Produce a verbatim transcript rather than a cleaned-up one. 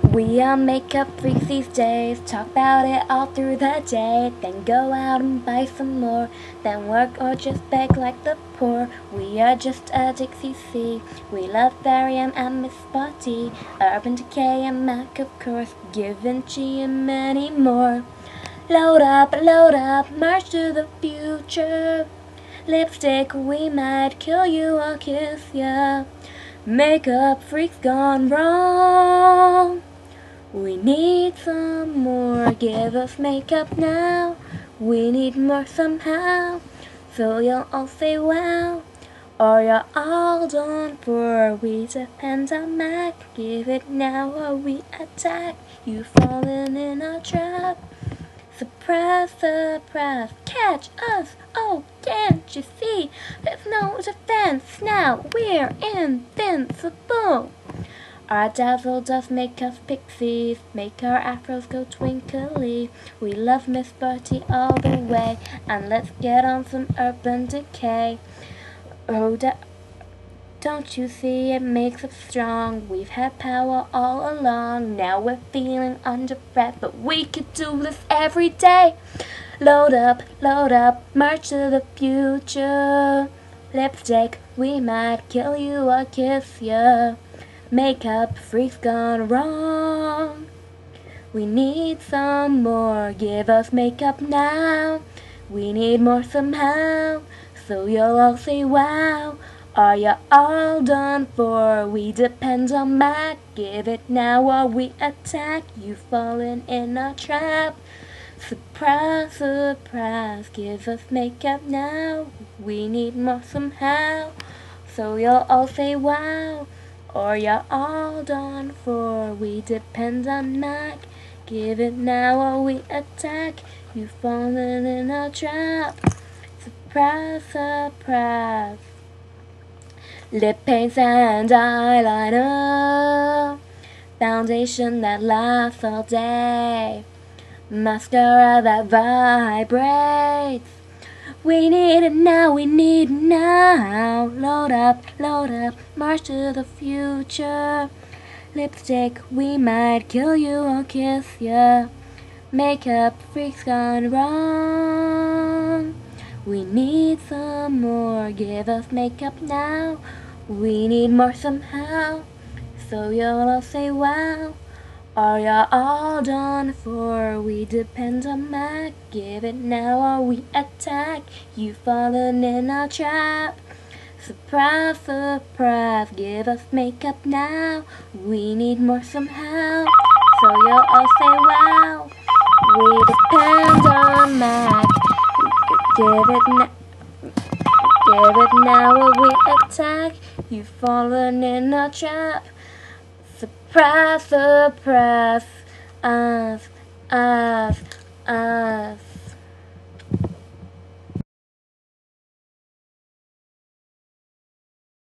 We are makeup freaks these days, talk about it all through the day, then go out and buy some more, then work or just beg like the poor. We are just a Dixie C, we love Barium and Miss Spotty, Urban Decay and Mac of course, Givenchy and many more. Load up, load up, march to the future. Lipstick, we might kill you or kiss ya. Makeup freaks gone wrong. We need some more, give us makeup now. We need more somehow, so you'll all say wow, or you're all done for. We depend on Mac, give it now or we attack. You've fallen in our trap. Surprise, surprise, catch us, oh can't you see? There's no defense now, we're invincible. Our dazzle does make us pixies, make our afros go twinkly. We love Miss Spotty all the way, and let's get on some Urban Decay. Oh, da don't you see it makes us strong? We've had power all along, now we're feeling under breath, but we could do this every day. Load up, load up, march to the future. Lipstick, we might kill you or kiss ya. Makeup freaks gone wrong. We need some more, give us makeup now. We need more somehow, so you'll all say wow. Are you all done for? We depend on Mac, give it now or we attack. You've fallen in our trap. Surprise, surprise, give us makeup now. We need more somehow, so you'll all say wow. Or you're all done for. We depend on Mac, give it now or we attack. You've fallen in our trap. Surprise, surprise. Lip paints and eyeliner, foundation that lasts all day, mascara that vibrates. We need it now, we need it now. Load up, load up, march to the future. Lipstick, we might kill you or kiss ya. Makeup freaks gone wrong. We need some more, give us makeup now. We need more somehow, so you'll all say wow. Are you all done for? We depend on Mac, give it now or we attack. You've fallen in our trap. Surprise, surprise, give us makeup now. We need more somehow, so you'll all say wow. We depend on Mac, give it now. Give it now or we attack. You've fallen in our trap. Surprise, surprise, us, us.